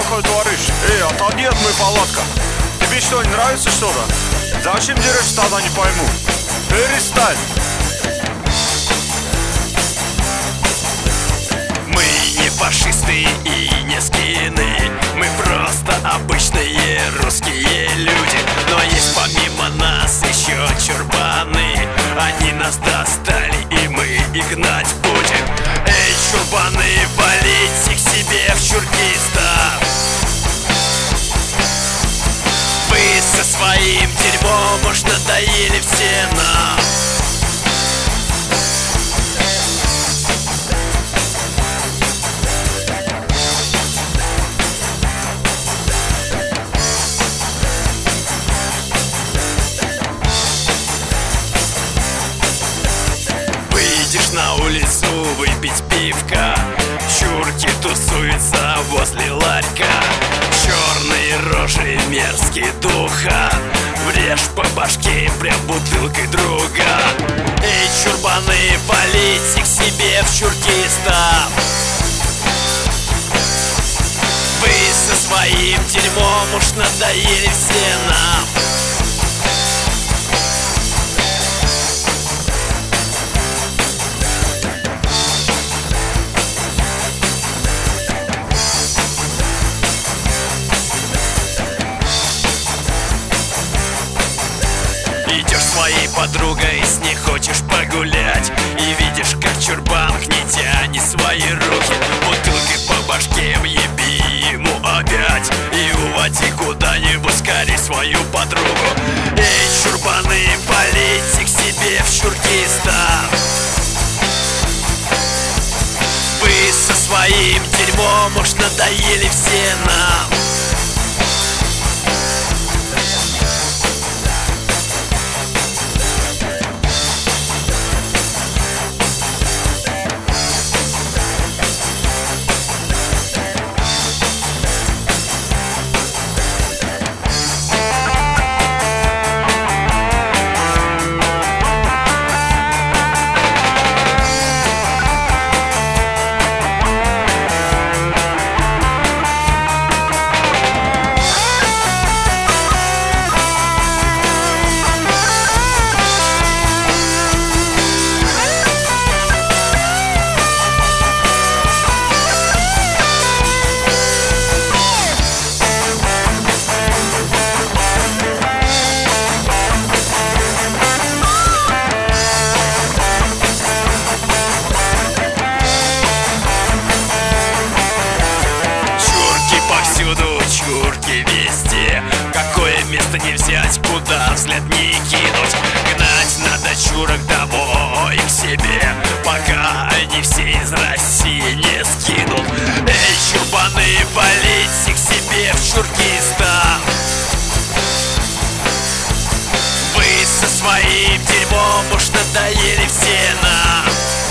такое творишь? Эй, отойди от моей палатки. Тебе что, не нравится что-то? Зачем дерешь, тогда не пойму. Перестань. Мы не фашисты и не скины, мы просто обычные русские люди. Но есть помимо нас еще чурбаны, они нас достали и мы их гнать будем. Эй, чурбаны, валите к себе в Чуркистан. Вы со своим дерьмом уж надоели все нам. Выйдешь на улицу выпить пивка, чурки тусуются возле ларька. Черные рожи, мерзкие духа, врежь по башке прям бутылкой друга. Эй, чурбаны, валите к себе в Чуркистан. Вы со своим дерьмом уж надоели все нам. Идешь своей подругой, с ней хочешь погулять, и видишь, как чурбан гнетя свои руки. Бутылкой по башке въеби ему опять и уводи куда-нибудь скорей свою подругу. Эй, чурбаны, полейте к себе в Чуркистан. Вы со своим дерьмом уж надоели все нам. Чурки везде, какое место не взять, куда взгляд не кинуть. Гнать надо чурок домой к себе, пока они все из России не скинут. Эй, чурбаны, валите к себе в Чуркистан. Вы со своим дерьмом уж надоели все нам.